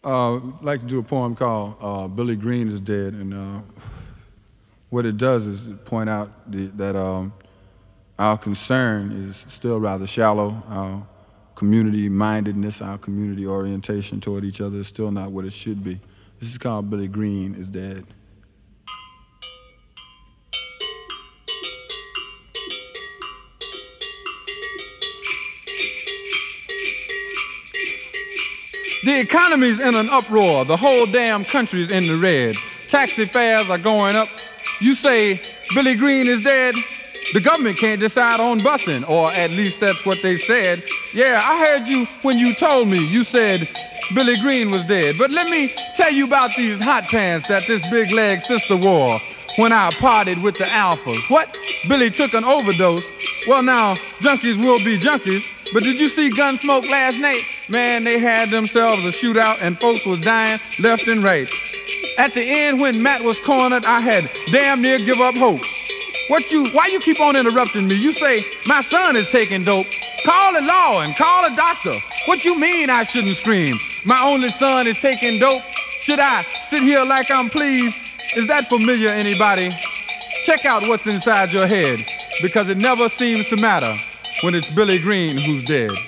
like to do a poem called Billy Green is Dead, and what it does is point out that our concern is still rather shallow. Our community mindedness, our community orientation toward each other is still not what it should be. This is called Billy Green is Dead. The economy's in an uproar. The whole damn country's in the red. Taxi fares are going up. You say Billy Green is dead? The government can't decide on busing, or at least that's what they said. Yeah, I heard you when you told me. You said Billy Green was dead. But let me tell you about these hot pants that this big leg sister wore when I partied with the alphas. What? Billy took an overdose? Well, now, junkies will be junkies. But did you see Gunsmoke last night? Man, they had themselves a shootout and folks was dying left and right. At the end, when Matt was cornered, I had damn near give up hope. Why you keep on interrupting me? You say, my son is taking dope. Call the law and call a doctor. What you mean I shouldn't scream? My only son is taking dope. Should I sit here like I'm pleased? Is that familiar, anybody? Check out what's inside your head, because it never seems to matter when it's Billy Green who's dead.